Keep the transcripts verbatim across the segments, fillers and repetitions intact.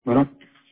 Bueno,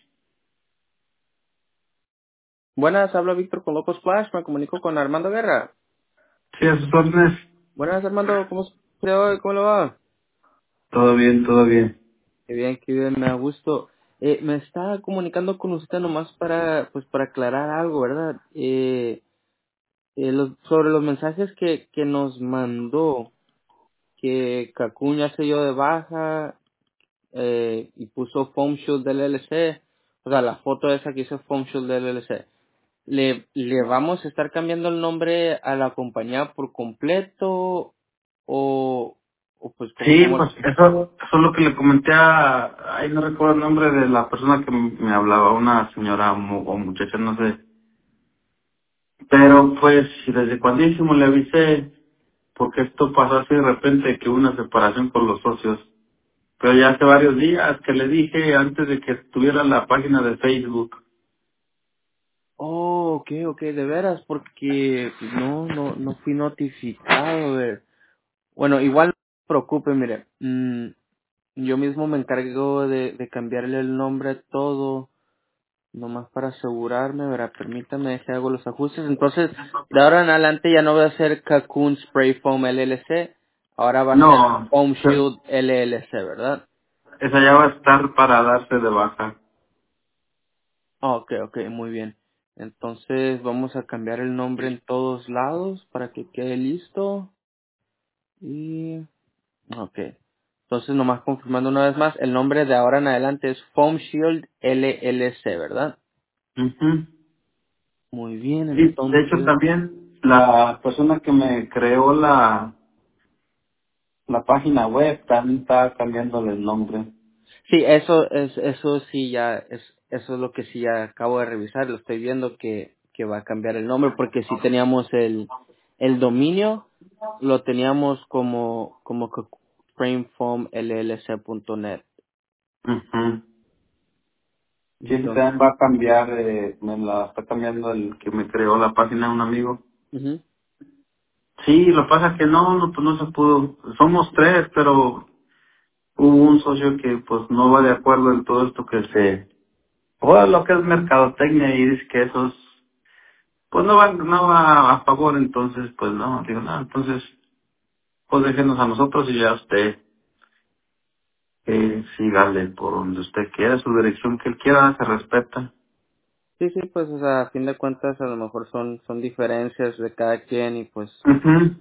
Buenas, habla Víctor con Locos Flash, me comunico con Armando Guerra. sí, a sus órdenes. Buenas, Armando, ¿cómo se hoy? ¿Cómo le va? Todo bien, todo bien. Qué bien, qué bien, me da gusto. Eh, me estaba comunicando con usted nomás para, pues, para aclarar algo, ¿verdad? Eh, eh, los- sobre los mensajes que, que nos mandó, que Cancún ya se dio de baja, eh, y puso Foam Shield del L L C, o sea, la foto esa que hizo Foam Shield del L L C. ¿Le, le vamos a estar cambiando el nombre a la compañía por completo o, o pues como, Sí, como pues eso, eso es lo que le comenté a... Ay, no recuerdo el nombre de la persona que m- me hablaba, una señora mu- o muchacha, no sé. Pero pues desde cuandísimo le avisé, porque esto pasó así de repente, que hubo una separación con los socios. Pero ya hace varios días que le dije antes de que estuviera la página de Facebook. oh, ok, ok, de veras, porque no, no, no fui notificado de... Bueno, igual no se preocupe, mire, mm, yo mismo me encargo de, de cambiarle el nombre a todo. Nomás para asegurarme, verá, permítame, deje hago los ajustes. Entonces, de ahora en adelante ya no va a ser Cocoon Spray Foam L L C, ahora va a ser No, Foam Shield L L C, ¿verdad? esa ya va a estar para darse de baja. Ok, ok, muy bien. Entonces, vamos a cambiar el nombre en todos lados para que quede listo. Y, ok. Entonces, nomás confirmando una vez más, el nombre de ahora en adelante es Foam Shield L L C, ¿verdad? Ujú. Muy bien, Sí, de hecho entonces. también la persona que me creó la, la página web también está cambiándole el nombre. Sí, eso es, eso sí ya es, eso es lo que sí ya acabo de revisar. Lo estoy viendo que, que va a cambiar el nombre porque sí teníamos el, el dominio, lo teníamos como, como que framefoam l l c punto net. Ujú. Sí, ese Entonces, también va a cambiar, eh, me la está cambiando el que me creó la página, un amigo. ujú. Sí, lo que pasa es que no, no, pues no se pudo. Somos tres, pero hubo un socio que pues no va de acuerdo en todo esto que se... O lo que es mercadotecnia y dice que esos... Pues no va, no va a favor, entonces pues no, digo, no, entonces pues déjenos a nosotros y ya usted eh, sígale por donde usted quiera, su dirección que él quiera se respeta. Sí, sí, pues, o sea, a fin de cuentas a lo mejor son, son diferencias de cada quien y pues Ujú.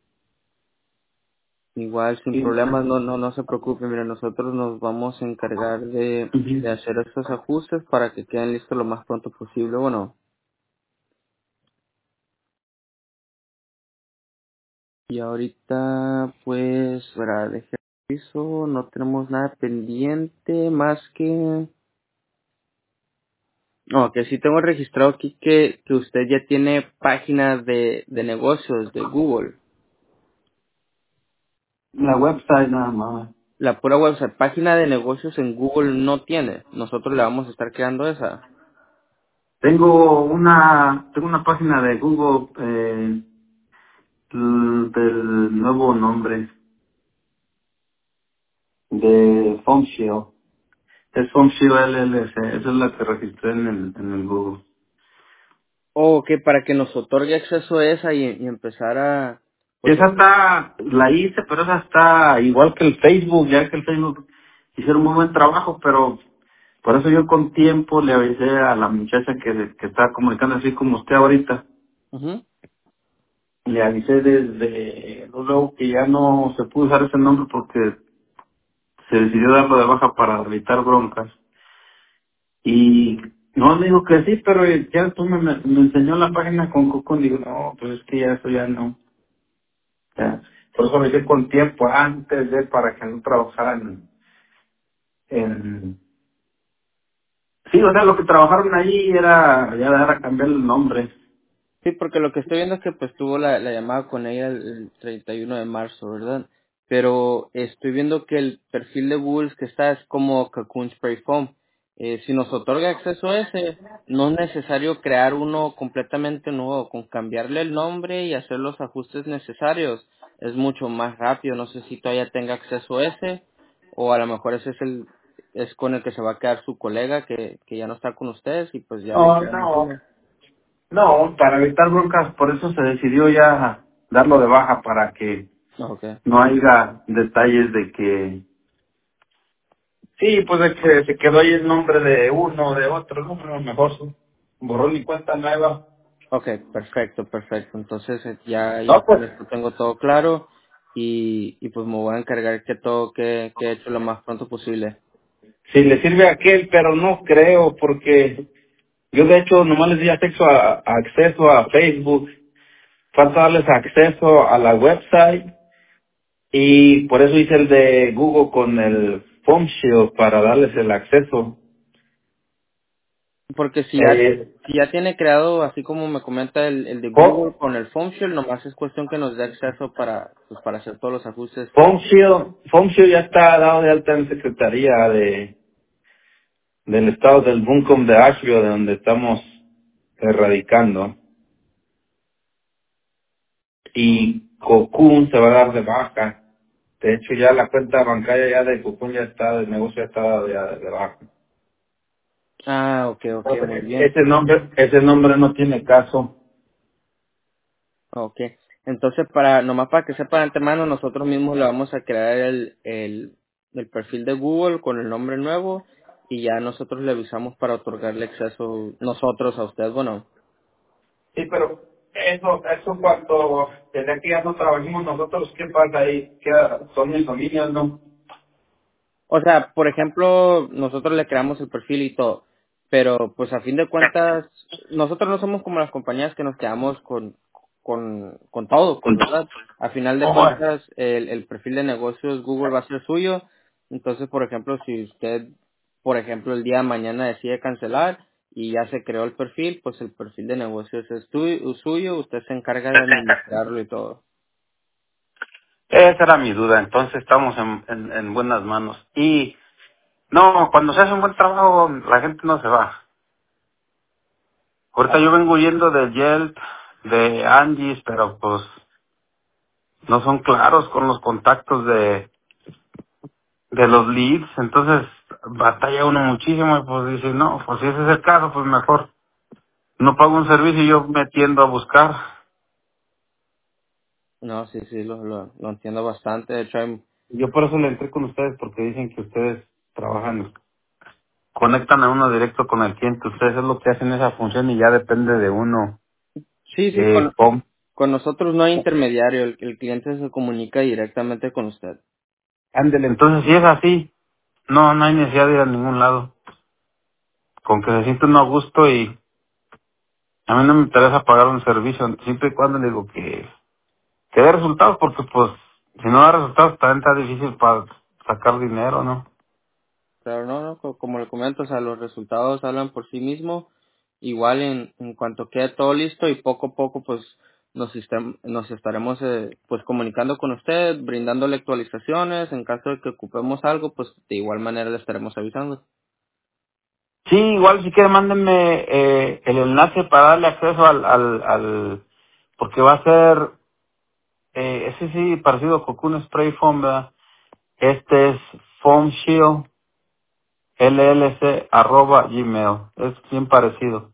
igual sin Sí. problemas, no, no, no se preocupe, mire, nosotros nos vamos a encargar de, de Ujú. hacer estos ajustes para que queden listos lo más pronto posible. Bueno, y ahorita, pues, para dejar eso, no tenemos nada pendiente más que... No, que sí tengo registrado aquí que, que usted ya tiene páginas de, de negocios de Google. La website nada más. La pura website, página de negocios en Google no tiene. Nosotros le vamos a estar creando esa. Tengo una, tengo una página de Google eh, l- del nuevo nombre de FoamShield. Es FoamShield L L C, esa es la que registré en el, en el Google. O que para que nos otorgue acceso a esa y, y empezar a... Pues, Esa está, la hice, pero esa está igual que el Facebook, ya que el Facebook hicieron muy buen trabajo, pero por eso yo con tiempo le avisé a la muchacha que, que está comunicando así como usted ahorita. ujú. Le avisé desde luego que ya no se pudo usar ese nombre porque se decidió darlo de baja para evitar broncas. Y no, me dijo que sí, pero ya tú me, me me enseñó la página con Coco, digo, no, pues es que ya eso ya no. Ya. Por eso lo hice con tiempo antes de para que no trabajaran en... Sí, o sea, lo que trabajaron ahí era ya era cambiar el nombre. Sí, porque lo que estoy viendo es que pues tuvo la, la llamada con ella el, el treinta y uno de marzo, ¿verdad? Pero estoy viendo que el perfil de Google que está es como Cocoon Spray Foam. Eh, si nos otorga acceso a ese, no es necesario crear uno completamente nuevo, con cambiarle el nombre y hacer los ajustes necesarios. Es mucho más rápido, no sé si todavía tenga acceso a ese, o a lo mejor ese es el, es con el que se va a quedar su colega que, que ya no está con ustedes y pues ya le No, quedamos no, uno. no, para evitar broncas, por eso se decidió ya darlo de baja para que Okay. no haya detalles de que, sí, pues de que se quedó ahí el nombre de uno o de otro, no, pero mejor su- borrón y cuenta nueva. Okay, perfecto, perfecto. Entonces eh, ya, ya No, con pues, esto tengo todo claro y, y pues me voy a encargar que todo que, que hecho lo más pronto posible. si le sirve a aquel, pero no creo, porque yo de hecho nomás les di acceso a, acceso a Facebook, falta darles acceso a la website y por eso hice el de Google con el Phone Shield para darles el acceso. Porque si ya, Eh, si ya tiene creado, así como me comenta el, el de Pho- Google con el Phone Shield, nomás es cuestión que nos dé acceso para, pues para hacer todos los ajustes. Phone Shield, Phone Shield ya está dado de alta en Secretaría de, del Estado del Buncombe de Asheville, de donde estamos erradicando. Y Cocoon se va a dar de baja. De hecho, ya la cuenta bancaria ya de Cocoon ya está, el negocio ya está ya de, de baja. Ah, ok, ok, muy Entonces, bien. ese nombre, ese nombre no tiene caso. Ok. Entonces, para, nomás para que sepa de antemano, nosotros mismos le vamos a crear el, el, el perfil de Google con el nombre nuevo y ya nosotros le avisamos para otorgarle acceso nosotros a usted. Bueno, Sí, pero eso, eso cuando, desde aquí ya no trabajamos nosotros, ¿qué pasa ahí? Queda, son mis dominios, ¿no? o sea, por ejemplo, nosotros le creamos el perfil y todo, pero pues a fin de cuentas, nosotros no somos como las compañías que nos quedamos con, con, con todo, pues, Con- ¿verdad? A final de ¿Cómo es? cuentas, el, el perfil de negocios Google va a ser suyo, entonces, por ejemplo, si usted, por ejemplo, el día de mañana decide cancelar y ya se creó el perfil, pues el perfil de negocios es tu- suyo, usted se encarga de administrarlo y todo. Esa era mi duda, entonces estamos en, en, en buenas manos. Y no, cuando se hace un buen trabajo, la gente no se va. Ahorita yo vengo huyendo de Yelp, de Angie's, pero pues no son claros con los contactos de, de los leads, entonces batalla uno muchísimo y pues dice, no, pues si ese es el caso, pues mejor no pago un servicio y yo me tiendo a buscar. No, sí, sí, lo, lo, lo entiendo bastante. De hecho, hay Yo por eso le entré con ustedes, porque dicen que ustedes trabajan, conectan a uno directo con el cliente, ustedes es lo que hacen esa función y ya depende de uno. sí, sí, Eh, con, com- con nosotros no hay intermediario, el, el cliente se comunica directamente con usted. Ándele, entonces si es así, no, no hay necesidad de ir a ningún lado. Con que se siente uno a gusto y a mí no me interesa pagar un servicio, siempre y cuando le digo que, que dé resultados, porque pues si no da resultados también está difícil para sacar dinero, ¿no? Pero no, no, co- como le comento, o sea, los resultados hablan por sí mismos. Igual en, en cuanto quede todo listo y poco a poco, pues nos, estem- nos estaremos eh, pues comunicando con usted, brindándole actualizaciones. En caso de que ocupemos algo, pues de igual manera le estaremos avisando. Sí, igual si quiere mándenme eh, el enlace para darle acceso al, al, al, porque va a ser, eh, ese sí, parecido a Cocoon Spray Foam, ¿verdad? Este es Foam Shield L L C arroba gmail, es bien parecido.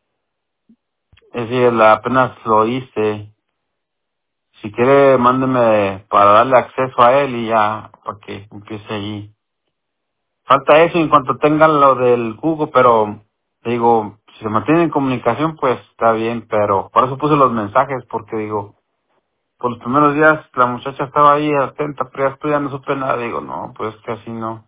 Es decir, la- apenas lo hice. Si quiere, mándeme para darle acceso a él y ya, para que empiece allí. Falta eso en cuanto tengan lo del Google, pero digo, si se mantiene en comunicación, pues está bien, pero por eso puse los mensajes, porque digo, por los primeros días la muchacha estaba ahí atenta, pero ya después ya no supe nada, digo, no, pues que así no.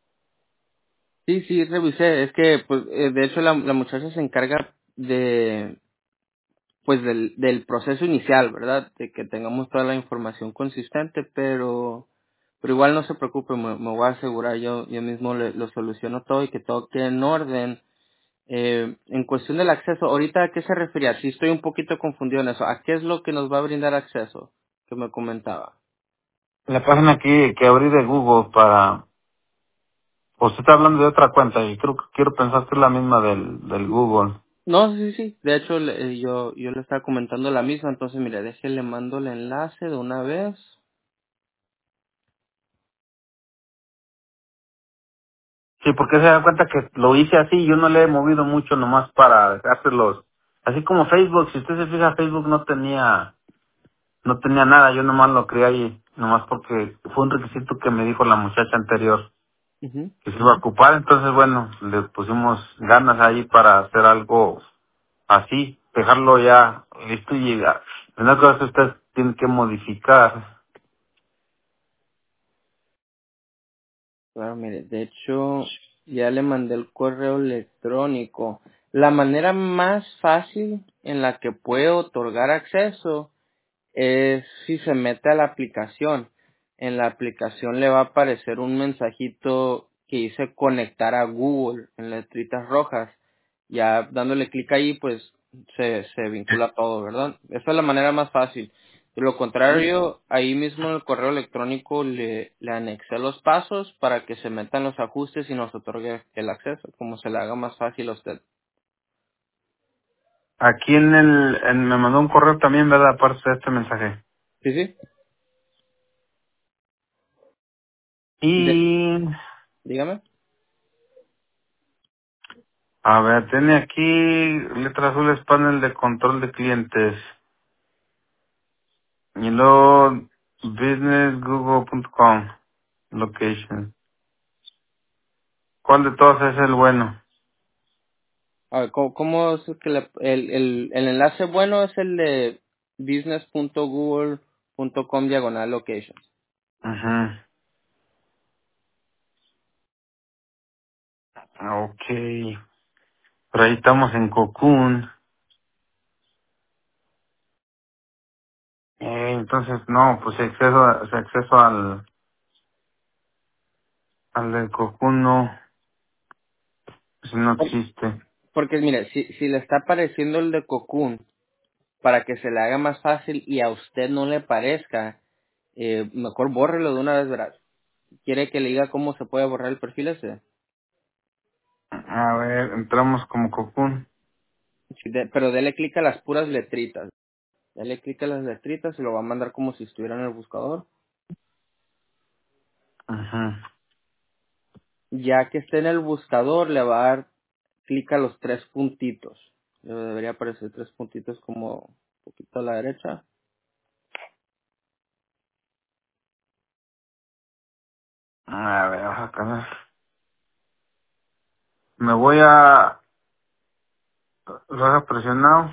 Sí, sí, revisé. Es que, pues, eh, de hecho, la, la muchacha se encarga de, pues, del, del proceso inicial, ¿verdad? De que tengamos toda la información consistente, pero, pero igual no se preocupe, me, me voy a asegurar yo, yo mismo le- lo soluciono todo y que todo quede en orden. Eh, en cuestión del acceso, ahorita a qué se refería, sí estoy un poquito confundido en eso. ¿A qué es lo que nos va a brindar acceso? Que me comentaba. La página aquí que abrí de Google para, usted está hablando de otra cuenta y creo que quiero pensar que es la misma del, del Google. No, sí, sí. De hecho, le- eh, yo, yo le estaba comentando la misma. Entonces, mire, déjele, le mando el enlace de una vez. Sí, porque se da cuenta que lo hice así, yo no le he movido mucho nomás para hacerlos. Así como Facebook, si usted se fija, Facebook no tenía, no tenía nada, yo nomás lo creé ahí, nomás porque fue un requisito que me dijo la muchacha anterior Ujú. que se iba a ocupar, entonces bueno, le pusimos ganas ahí para hacer algo así, dejarlo ya listo y ya. Una cosa que usted tiene que modificar. Claro, mire, de hecho, ya le mandé el correo electrónico. La manera más fácil en la que puede otorgar acceso es si se mete a la aplicación. En la aplicación le va a aparecer un mensajito que dice conectar a Google en letritas rojas. Ya dándole clic ahí, pues se, se vincula todo, ¿verdad? Esa es la manera más fácil. De lo contrario, ahí mismo en el correo electrónico le, le anexé los pasos para que se metan los ajustes y nos otorgue el acceso, como se le haga más fácil a usted. Aquí en el, en, me mandó un correo también, ¿verdad? Aparte de este mensaje. Sí, sí. De- Y, dígame. a ver, tiene aquí letras azules, panel de control de clientes. Y luego business google punto com, location. ¿Cuál de todos es el bueno? A ver, ¿cómo, cómo es que le- el, el, el enlace bueno es el de business punto google punto com diagonal locations? Ajá. Ok. Por ahí estamos en Cocoon. Eh, entonces, no, pues acceso, a- o sea, acceso al, al del Cocoon no, pues no Por- existe. Porque mire, si, si le está apareciendo el de Cocoon para que se le haga más fácil y a usted no le parezca, eh, mejor bórrelo de una vez, verás. ¿Quiere que le diga cómo se puede borrar el perfil ese? A ver, entramos como Cocoon. Sí, de- pero dele clic a las puras letritas. Dele clic a las letritas y lo va a mandar como si estuviera en el buscador. Ajá. Ya que esté en el buscador, le va a dar clic a los tres puntitos. Le debería aparecer tres puntitos como un poquito a la derecha. A ver, vamos a cambiar. Me voy a, lo haga presionado.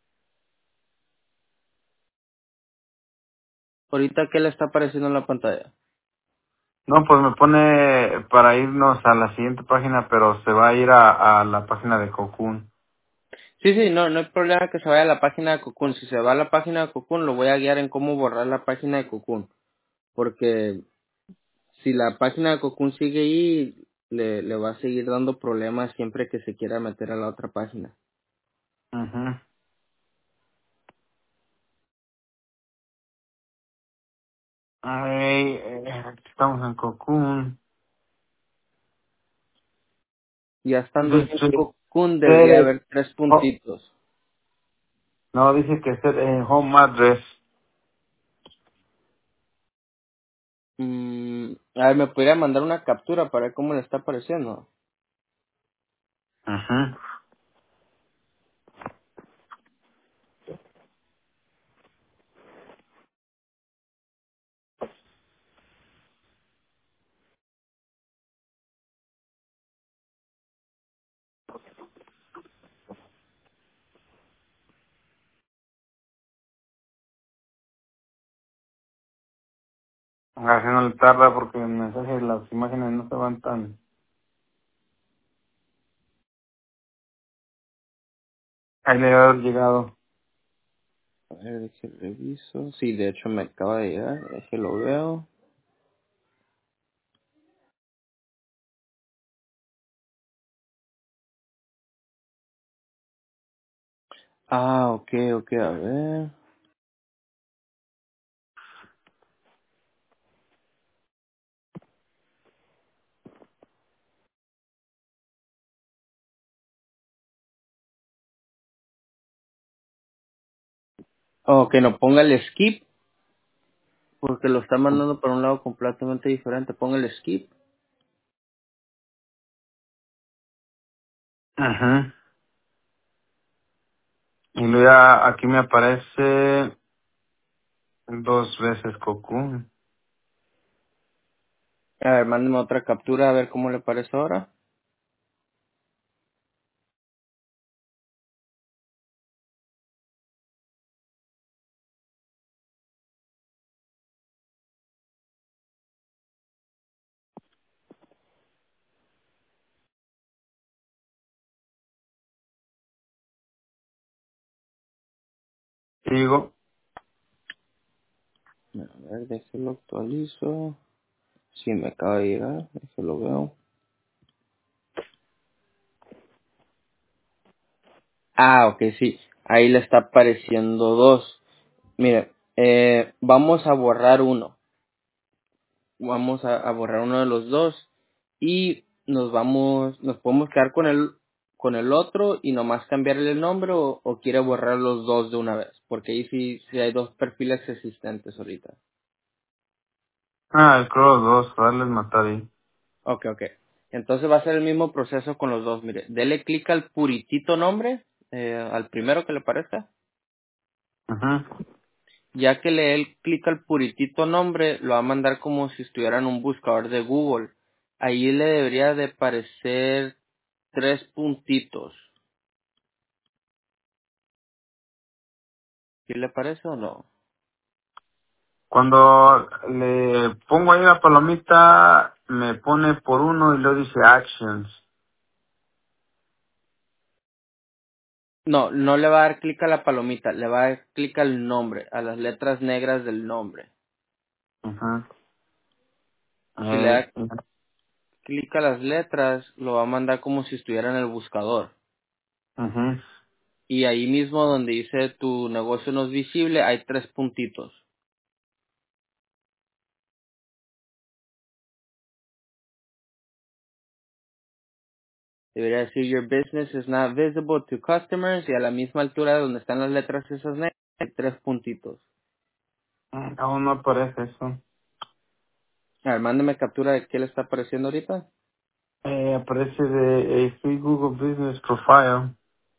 Ahorita, ¿qué le está apareciendo en la pantalla? No, pues me pone para irnos a la siguiente página, pero se va a ir a, a la página de Cocoon. Sí, sí, no, no hay problema que se vaya a la página de Cocoon. Si se va a la página de Cocoon, lo voy a guiar en cómo borrar la página de Cocoon. Porque si la página de Cocoon sigue ahí, le, le va a seguir dando problemas siempre que se quiera meter a la otra página. Ajá. Ay, eh, aquí estamos en Cocoon. Ya estando en Dice, Cocoon, debería eh, haber tres oh, puntitos. no, dice que es en home address. Mm, a ver, ¿me podría mandar una captura para ver cómo le está apareciendo? Ajá. Así no le tarda porque el mensaje, las imágenes no se van tan... Ahí le ha llegado. A ver, deje reviso. Sí, de hecho me acaba de llegar. Deje lo veo. Ah, ok, ok, a ver. Ok, no, ponga el skip, porque lo está mandando para un lado completamente diferente. Ponga el skip. Ajá. Y luego ya aquí me aparece dos veces Cocoon. A ver, mándeme otra captura a ver cómo le parece ahora. Digo, A ver, déjelo actualizo. Sí, me acaba de llegar, déjelo veo. Ah, ok, sí. Ahí le está apareciendo dos. Mire, eh, vamos a borrar uno. Vamos a, a borrar uno de los dos. Y nos vamos, nos podemos quedar con el, con el otro y nomás cambiarle el nombre o, o quiere borrar los dos de una vez. Porque ahí sí, sí hay dos perfiles existentes ahorita. ah, el Crow dos, darles matar ahí. Ok, ok. Entonces va a ser el mismo proceso con los dos. Mire, dele clic al puritito nombre, eh, al primero que le parezca. Ajá. Ya que le dé el clic al puritito nombre, lo va a mandar como si estuviera en un buscador de Google. Ahí le debería de aparecer tres puntitos. ¿Sí le parece o no? Cuando le pongo ahí la palomita, me pone por uno y luego dice actions. No, no le va a dar clic a la palomita, le va a dar clic al nombre, a las letras negras del nombre. Ajá. Si le Eh, da clic a las letras, lo va a mandar como si estuviera en el buscador. ajá. Y ahí mismo donde dice tu negocio no es visible, hay tres puntitos. Debería decir your business is not visible to customers y a la misma altura donde están las letras esas negras hay tres puntitos. Mm, aún no aparece eso. A ver, mándeme captura de qué le está apareciendo ahorita. Eh, aparece de a free Google Business Profile.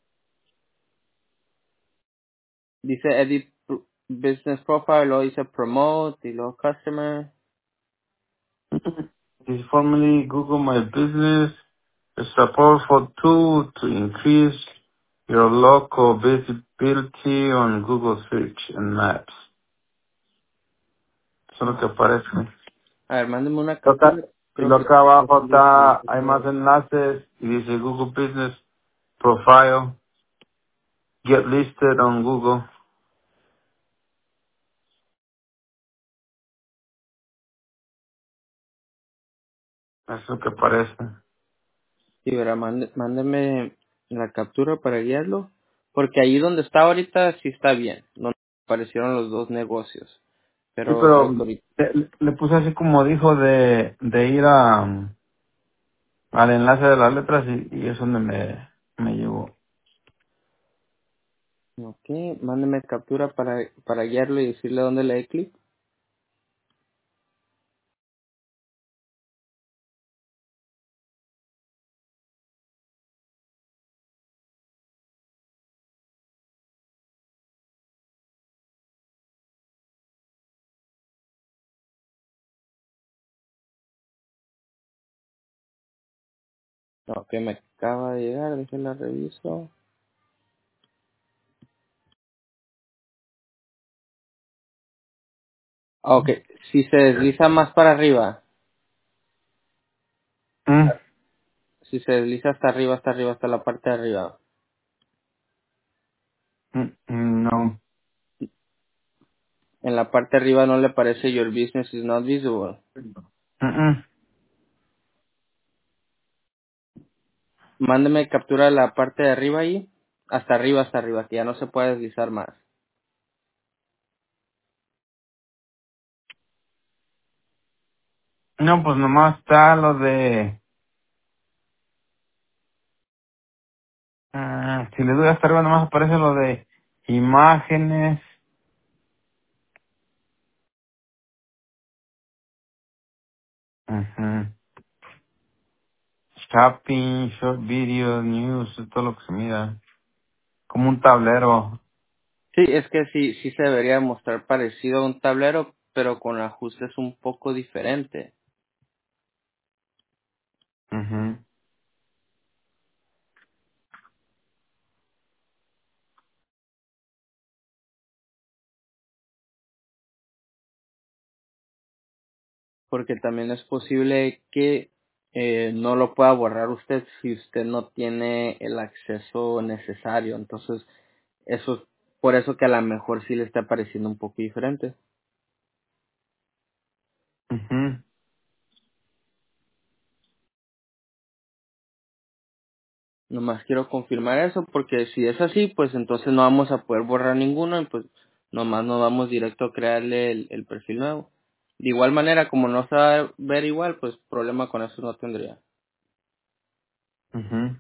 Dice edit pr- business profile, luego dice promote y luego customer. Is formerly Google My Business, a support for tool to increase your local visibility on Google Search and Maps. Eso es lo que aparece. A ver, mándeme una Toca, captura. y Creo lo que acá abajo es lo que está, dice hay más todo. enlaces y dice Google Business Profile, Get Listed on Google. Eso es lo que aparece. Sí, verá, mande- mándeme la captura para guiarlo. Porque ahí donde está ahorita sí está bien. Donde aparecieron los dos negocios. Sí, Pero pero le digo ahorita. le, le puse así como dijo de, de ir a, al enlace de las letras y, y es donde me, me llevó. Ok, mándeme captura para, para guiarlo y decirle dónde le dé clic. Ok, me acaba de llegar, déjenla reviso. Ok, si se desliza más para arriba, Mm, si se desliza hasta arriba, hasta arriba, hasta la parte de arriba. mm, mm, no. En la parte de arriba no le parece your business is not visible. Mm, mm. Mándeme captura de la parte de arriba ahí, hasta arriba, hasta arriba, que ya no se puede deslizar más. No, pues nomás está lo de... ah, si le doy hasta arriba nomás aparece lo de imágenes. Ujú. Shopping, short video, news, todo lo que se mira. Como un tablero. Sí, es que sí, sí se debería mostrar parecido a un tablero, pero con ajustes un poco diferentes. Mhm. Porque también es posible que eh, no lo pueda borrar usted si usted no tiene el acceso necesario. Entonces, eso es por eso que a lo mejor sí le está pareciendo un poco diferente. Mhm. Nomás quiero confirmar eso porque si es así, pues entonces no vamos a poder borrar ninguno y pues nomás nos vamos directo a crearle el, el perfil nuevo. De igual manera, como no se va a ver igual, pues problema con eso no tendría. Mhm.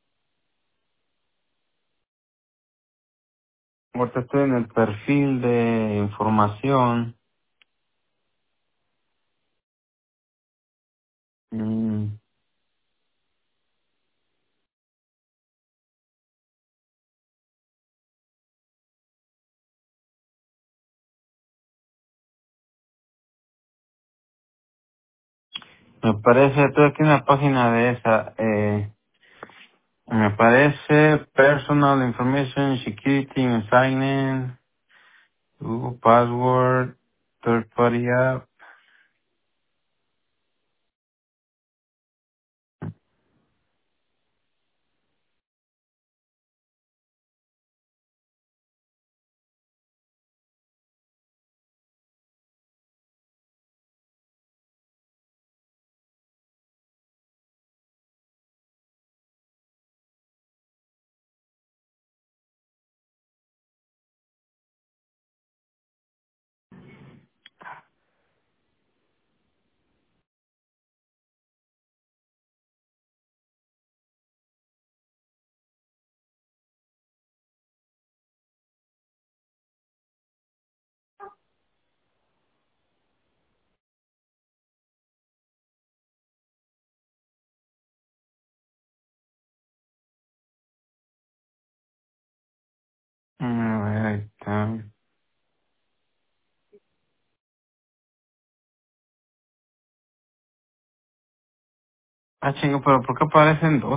Ahorita estoy en el perfil de información. Mm, Me parece, estoy aquí en la página de esa. Eh, me parece Personal Information Security and Sign In, Google Password, Third Party App. Mm, a ver, ahí está. Ah, chingo, pero ¿por qué aparecen dos?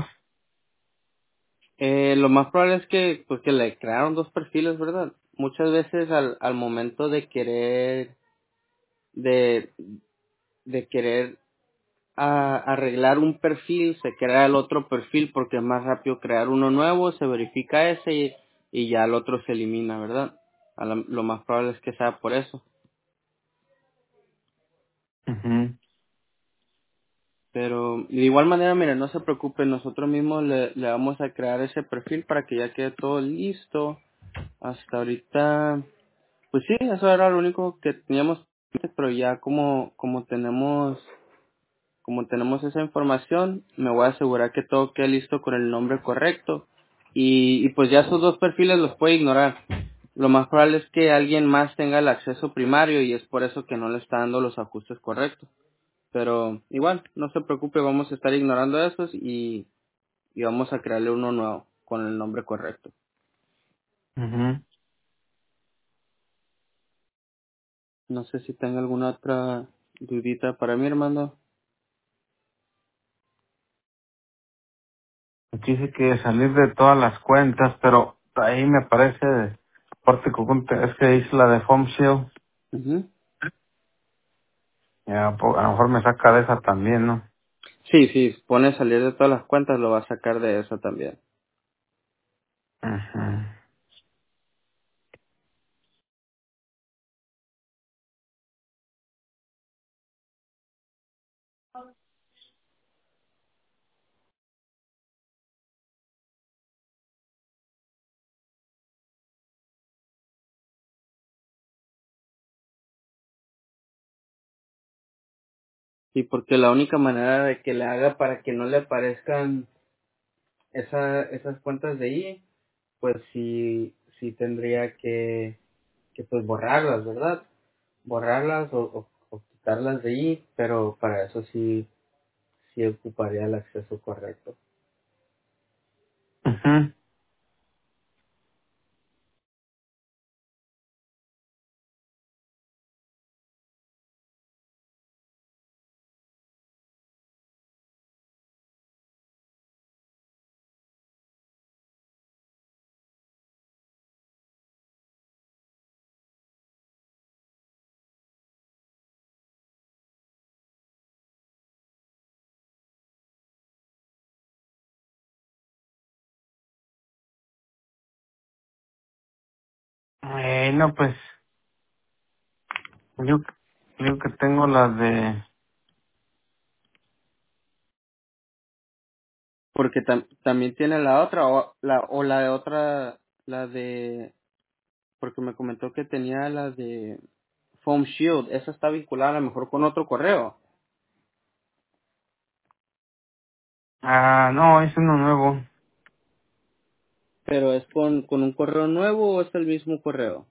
Eh, lo más probable es que, pues que le crearon dos perfiles, ¿verdad? Muchas veces al, al momento de querer, de, de querer a arreglar un perfil, se crea el otro perfil porque es más rápido crear uno nuevo, se verifica ese y, y ya el otro se elimina, ¿verdad? A la- lo más probable es que sea por eso. Mhm. Pero de igual manera, mire, no se preocupe, nosotros mismos le, le vamos a crear ese perfil para que ya quede todo listo. Hasta ahorita, pues sí, eso era lo único que teníamos, pero ya como, como tenemos Como tenemos esa información, me voy a asegurar que todo quede listo con el nombre correcto. Y, y pues ya esos dos perfiles los puede ignorar. Lo más probable es que alguien más tenga el acceso primario y es por eso que no le está dando los ajustes correctos. Pero igual, no se preocupe, vamos a estar ignorando esos y, y vamos a crearle uno nuevo con el nombre correcto. Mhm. No sé si tenga alguna otra dudita para mí, hermano. Aquí dice que salir de todas las cuentas, pero ahí me parece, parte conjunta, es que dice la de Home Shield. Ujú. Ya, po- a lo mejor me saca de esa también, ¿no? Sí, sí, pone salir de todas las cuentas, lo va a sacar de esa también. Ujú. Sí, porque la única manera de que le haga para que no le aparezcan esa, esas cuentas de ahí, pues sí, sí tendría que, que pues borrarlas, ¿verdad? Borrarlas o, o, o quitarlas de ahí, pero para eso sí, sí ocuparía el acceso correcto. Ujú. Eh, no, pues, yo creo que tengo la de... Porque tam- también tiene la otra, o la, o la de otra, la de, porque me comentó que tenía la de Foam Shield, esa está vinculada a lo mejor con otro correo, Ah, no, es uno nuevo, pero es con, con un correo nuevo o es el mismo correo.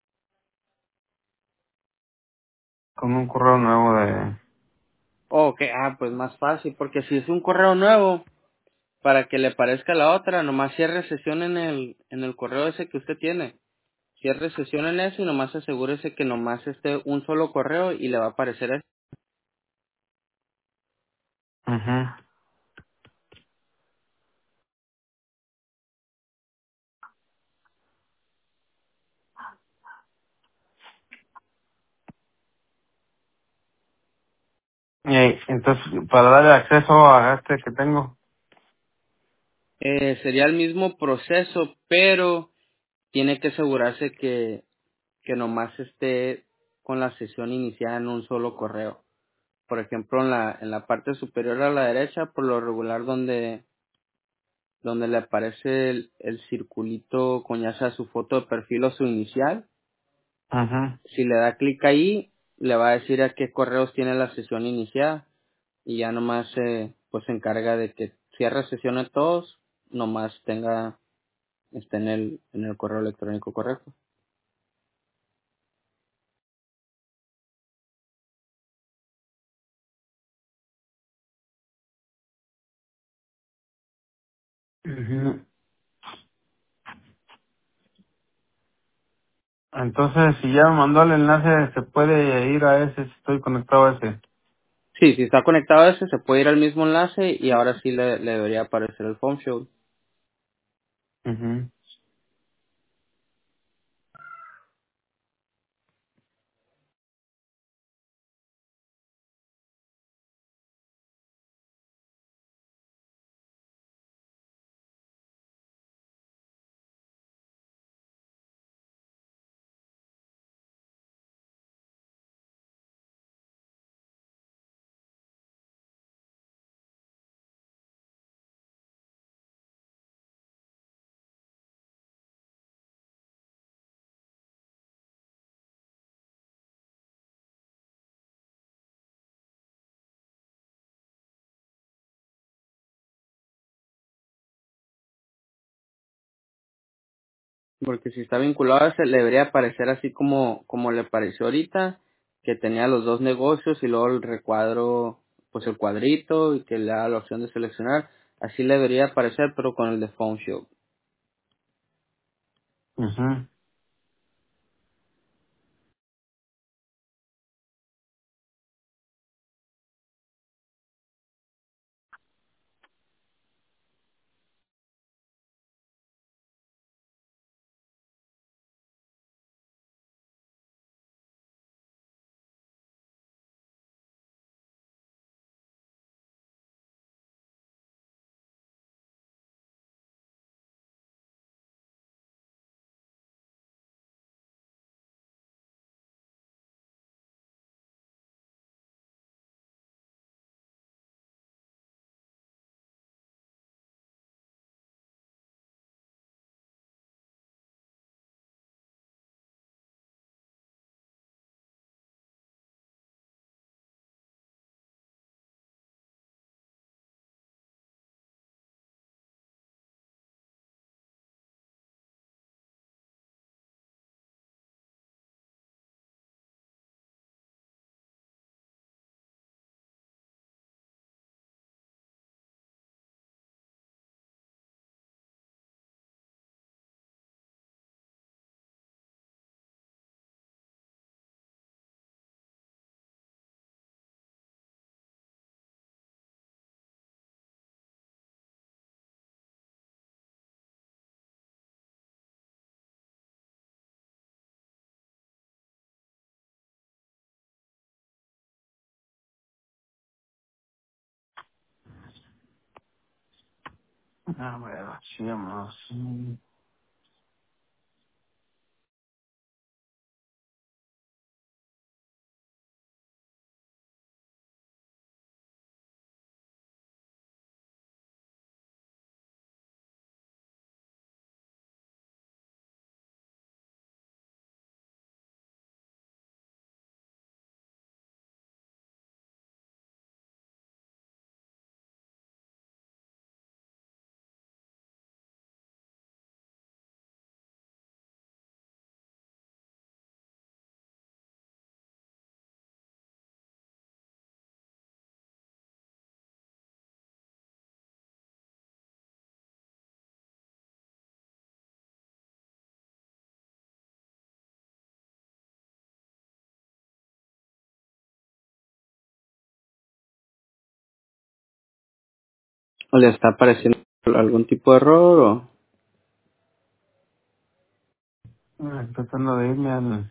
con un correo nuevo de... Ok, ah, pues más fácil, porque si es un correo nuevo, para que le parezca la otra, nomás cierre sesión en el, en el correo ese que usted tiene. Cierre sesión en ese y nomás asegúrese que nomás esté un solo correo y le va a aparecer ese. Ujú. Y entonces, para darle acceso a este que tengo. Eh, sería el mismo proceso, pero tiene que asegurarse que, que nomás esté con la sesión iniciada en un solo correo. Por ejemplo, en la, en la parte superior a la derecha, por lo regular donde, donde le aparece el, el circulito con ya sea su foto de perfil o su inicial, Ujú. si le da clic ahí, le va a decir a qué correos tiene la sesión iniciada y ya nomás se, pues se encarga de que cierre sesión a todos, nomás tenga, esté en el, en el correo electrónico correcto. Ujú. Entonces, si ya me mandó el enlace, se puede ir a ese, si estoy conectado a ese. Sí, si está conectado a ese, se puede ir al mismo enlace y ahora sí le, le debería aparecer el phone show. Ujú. Porque si está vinculado a ese, le debería aparecer así como, como le pareció ahorita, que tenía los dos negocios y luego el recuadro, pues el cuadrito y que le da la opción de seleccionar. Así le debería aparecer, pero con el de phone show. Ujú. A ver, hacíamos. ¿O le está apareciendo algún tipo de error o? Ah, tratando de irme al...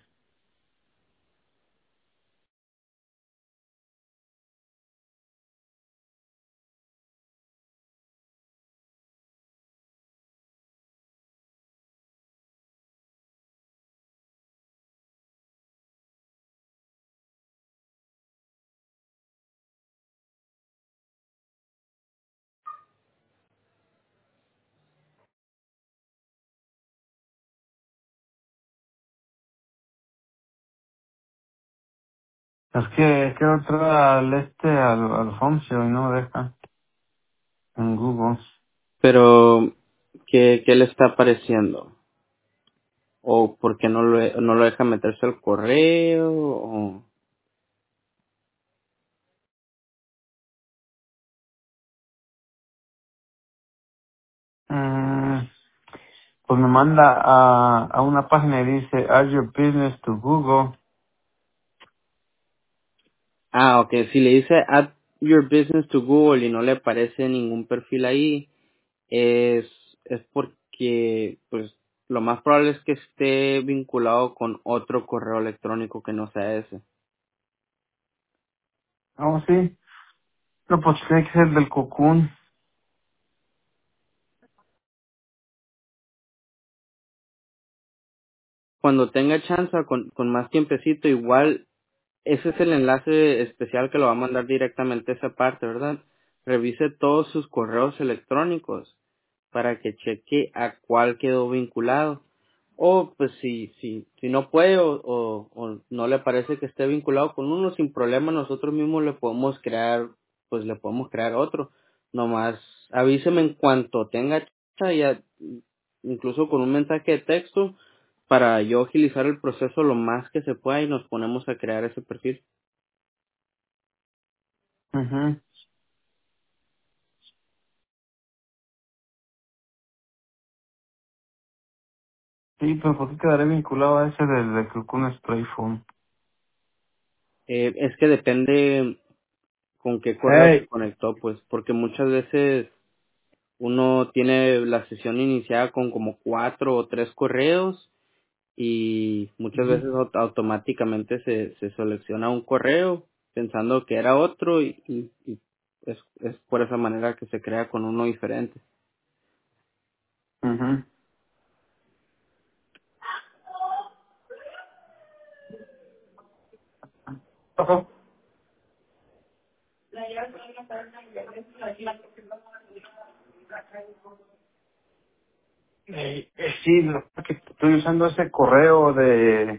Es que quiero entrar al este, al, al home show y no deja en Google. Pero, ¿qué, qué le está apareciendo? ¿O por qué no lo, no lo deja meterse al correo? O... Mm, pues me manda a, a una página y dice, add your business to Google. Ah, ok. Si le dice add your business to Google y no le aparece ningún perfil ahí, es, es porque, pues, lo más probable es que esté vinculado con otro correo electrónico que no sea ese. Oh, sí. No, pues tiene que ser del Cocoon. Cuando tenga chance, con, con más tiempecito, igual, ese es el enlace especial que lo va a mandar directamente a esa parte, ¿verdad? Revise todos sus correos electrónicos para que cheque a cuál quedó vinculado. O pues si, si, si no puede o, o, o no le parece que esté vinculado con uno, sin problema nosotros mismos le podemos crear, pues le podemos crear otro. Nomás avíseme en cuanto tenga chance, ya, incluso con un mensaje de texto, para yo agilizar el proceso lo más que se pueda y nos ponemos a crear ese perfil. Ujú. Sí, pero ¿por qué quedaré vinculado a ese del de Cocoon Spray Phone? Eh, es que depende con qué correo se Hey. conectó, pues, porque muchas veces uno tiene la sesión iniciada con como cuatro o tres correos y muchas Ujú. veces au- automáticamente se, se selecciona un correo pensando que era otro y, y- y es, es por esa manera que se crea con uno diferente. Ujú. Ojo. Eh, eh, sí, lo que estoy usando ese correo de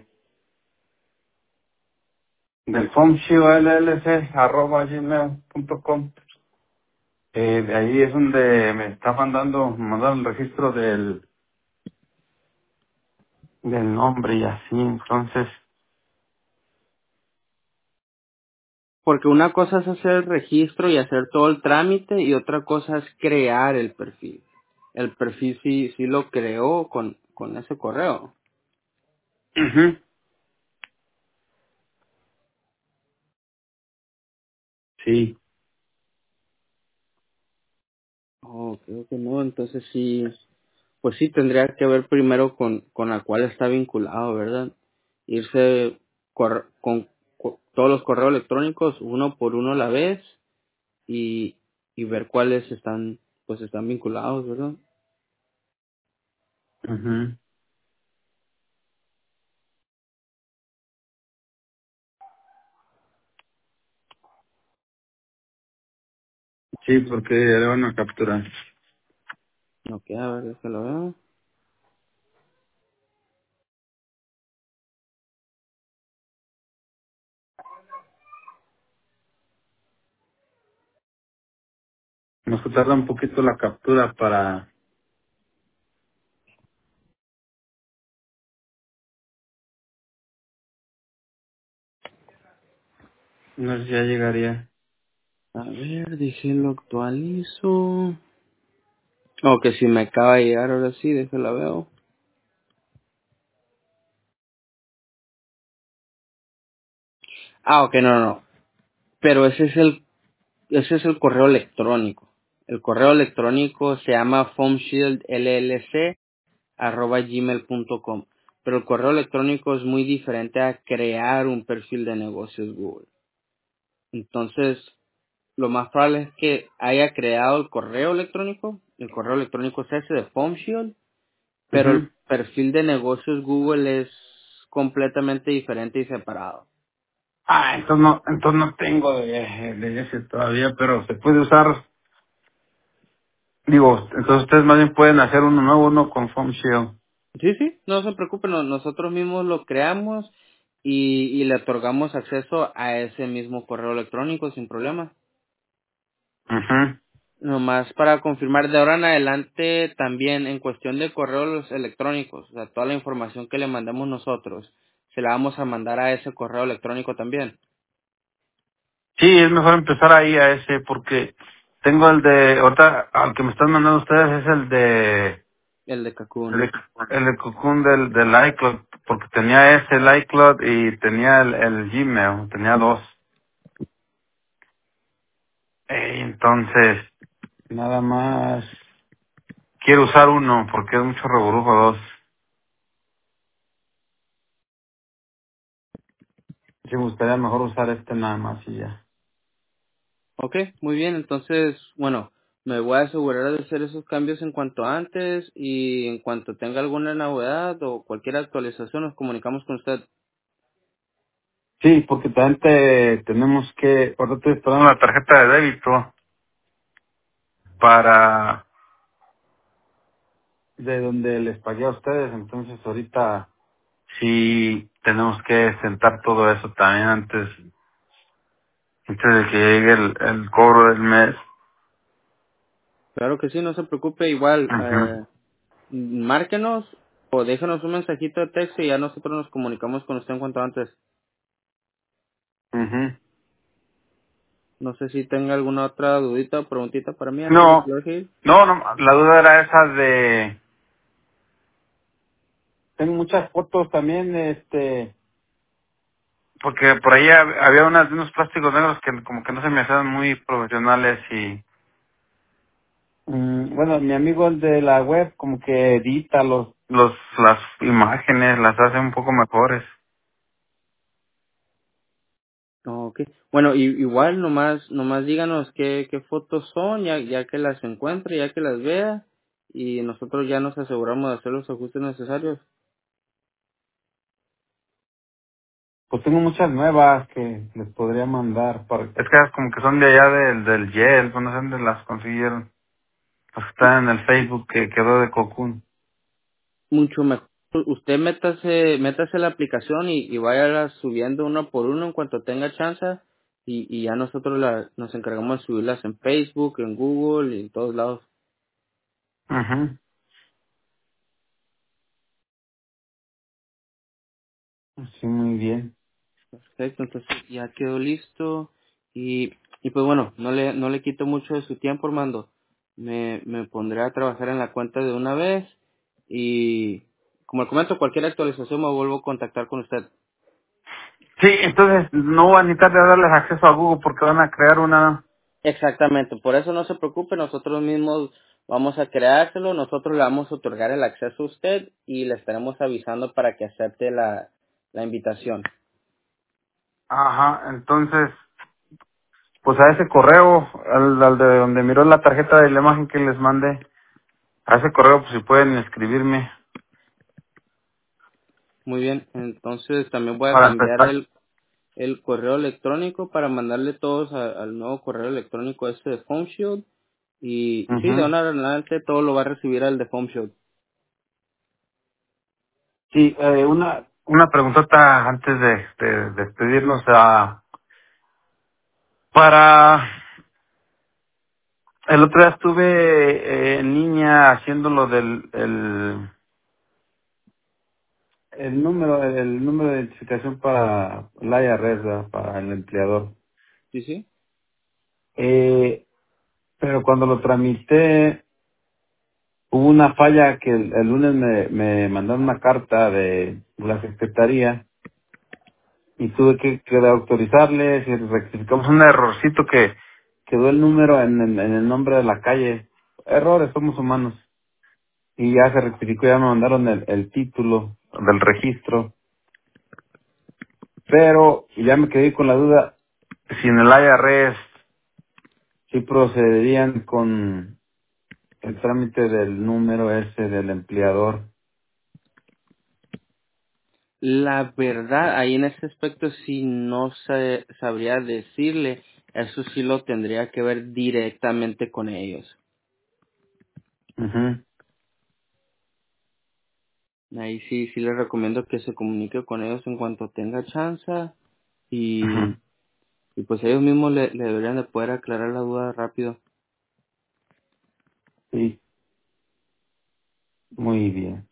del fomshowllc arroba gmail punto com. Eh, de ahí es donde me está mandando, me mandaron el registro del, del nombre y así, entonces. Porque una cosa es hacer el registro y hacer todo el trámite y otra cosa es crear el perfil. El perfil sí, sí lo creó con, con ese correo. Ujú. Sí. Oh, creo que no, entonces sí, pues sí tendría que ver primero con, con la cual está vinculado, ¿verdad? Irse cor- con co- todos los correos electrónicos uno por uno a la vez y, y ver cuáles están pues están vinculados, ¿verdad? Ujú. Sí, porque le van a capturar. Ok, a ver, déjalo veo. Nos tarda un poquito la captura para... No sé si ya llegaría. A ver, dije lo actualizo. Ok, si me acaba de llegar ahora sí, déjala veo. Ah, ok, no, no, no. Pero ese es el, ese es el correo electrónico. El correo electrónico se llama foamshieldllc arroba gmail punto com. Pero el correo electrónico es muy diferente a crear un perfil de negocios Google. Entonces, lo más probable es que haya creado el correo electrónico. El correo electrónico es ese de FoamShield, pero el Ujú. perfil de negocios Google es completamente diferente y separado. Ah, entonces no, entonces no tengo de, de ese todavía, pero se puede usar. Digo, entonces ustedes más bien pueden hacer uno nuevo, uno con Foam Shield. Sí, sí, no se preocupen, no- nosotros mismos lo creamos y, y le otorgamos acceso a ese mismo correo electrónico sin problema. Ujú. Nomás para confirmar de ahora en adelante también en cuestión de correos electrónicos, o sea, toda la información que le mandamos nosotros, se la vamos a mandar a ese correo electrónico también, Sí, es mejor empezar ahí a ese porque tengo el de, ahorita al que me están mandando ustedes es el de, el de el Cocoon. de, el de Cocoon del, del iCloud, porque tenía ese el iCloud y tenía el, el Gmail, tenía dos. Eh, entonces, nada más quiero usar uno porque es mucho reburujo dos. Sí, me gustaría mejor usar este nada más y ya. Ok, muy bien, entonces, bueno, me voy a asegurar de hacer esos cambios en cuanto antes y en cuanto tenga alguna novedad o cualquier actualización nos comunicamos con usted. Sí, porque también te, tenemos que, ahora estoy esperando la tarjeta de débito para de donde les pagué a ustedes, entonces ahorita sí tenemos que sentar todo eso también antes, antes de que llegue el, el cobro del mes. Claro que sí, no se preocupe, igual, Ujú, eh, márquenos o déjenos un mensajito de texto y ya nosotros nos comunicamos con usted en cuanto antes. ujú. No sé si tenga alguna otra dudita o preguntita para mí antes de que No, lo deje ir. no, no, la duda era esa de, tengo muchas fotos también, este, porque por ahí hab- había unas de unos plásticos negros que como que no se me hacían muy profesionales y Mm, bueno, mi amigo el de la web como que edita los, los, las imágenes, las hace un poco mejores. Ok. Bueno, y, igual nomás, nomás díganos qué, qué fotos son, ya, ya que las encuentre, ya que las vea, y nosotros ya nos aseguramos de hacer los ajustes necesarios. Pues tengo muchas nuevas que les podría mandar. Para... Es que como que son de allá del, del Yale, pues no sé dónde las consiguieron. Las que están en el Facebook que quedó de Cocoon. Mucho mejor. Usted métase, métase la aplicación y, y vaya subiendo uno por uno en cuanto tenga chance, y, y ya nosotros la, nos encargamos de subirlas en Facebook, en Google y en todos lados. Ajá. Sí, muy bien. Perfecto, entonces ya quedó listo y, y pues bueno, no le, no le quito mucho de su tiempo, Armando. Me, me pondré a trabajar en la cuenta de una vez y como le comento, cualquier actualización me vuelvo a contactar con usted. Sí, entonces no voy a necesitar de darles acceso a Google porque van a crear una... Exactamente, por eso no se preocupe, nosotros mismos vamos a creárselo, nosotros le vamos a otorgar el acceso a usted y le estaremos avisando para que acepte la, la invitación. Ajá, entonces Pues a ese correo, al, al de donde miró la tarjeta de la imagen que les mandé, a ese correo pues si pueden escribirme Muy bien, entonces también voy a para cambiar empezar. el, el correo electrónico para mandarle todos a- al nuevo correo electrónico este de Home Shield. Y, y sí, de Ujú. ahora en adelante todo lo va a recibir al de Home Shield. Sí, eh, una, una preguntota antes de, de despedirnos. A, para, el otro día estuve eh, en línea haciendo lo del, el, el número, el número de identificación para la I R S, ¿verdad? Para el empleador. ¿Sí, sí? Eh, pero cuando lo tramité, hubo una falla que el, el lunes me, me mandaron una carta de la secretaría y tuve que, que autorizarles y rectificamos un errorcito que quedó el número en, en- en el nombre de la calle. Errores, somos humanos. Y ya se rectificó, ya me mandaron el, el título del registro. Pero ya me quedé con la duda si en el I R S sí procederían con el trámite del número ese del empleador. La verdad, ahí en ese aspecto sí no sé- sabría decirle, eso sí lo tendría que ver directamente con ellos. Ujú, Ahí sí, sí les recomiendo que se comunique con ellos en cuanto tenga chance ujú. y, y pues ellos mismos le, le deberían de poder aclarar la duda rápido. Sí, muy bien.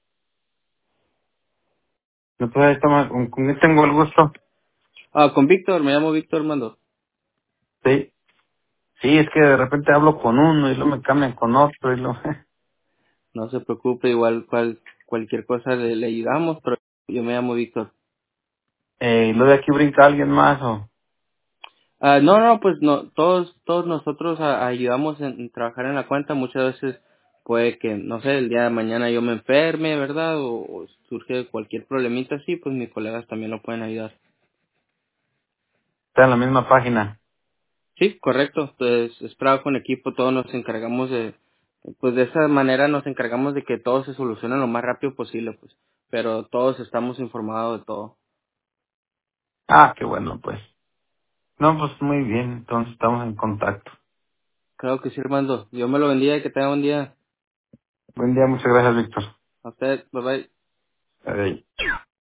¿Me puede tomar con, con quién tengo el gusto? Ah, con Víctor, me llamo Víctor Mando. Sí. Sí, es que de repente hablo con uno y luego me cambian con otro y luego... No se preocupe, igual cual, cualquier cosa le, le ayudamos, pero yo me llamo Víctor. eh, y luego de aquí brinca alguien más o... Ah, no, no, pues no, todos, todos nosotros a- ayudamos en, en trabajar en la cuenta. Muchas veces puede que, no sé, el día de mañana yo me enferme, ¿verdad? O, o surge cualquier problemita así, pues mis colegas también lo pueden ayudar. Está en la misma página. Sí, correcto. Pues es trabajo en equipo, todos nos encargamos de, pues de esa manera nos encargamos de que todo se solucione lo más rápido posible, pues. Pero todos estamos informados de todo. Ah, qué bueno, pues. No, pues muy bien, entonces estamos en contacto. Creo que sí, Armando. Dios me lo bendiga y que tenga un día. Buen día, muchas gracias, Víctor. A usted, bye bye. Adiós.